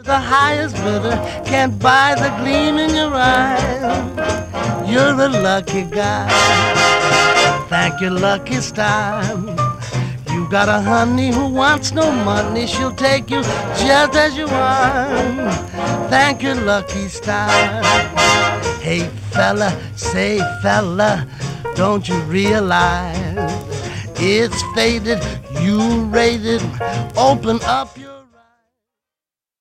The highest bidder can't buy the gleam in your eye. You're a lucky guy. Thank your lucky star. You got a honey who wants no money. She'll take you just as you are. Thank your lucky star. Hey fella, say fella, don't you realize it's faded, you rated, open up your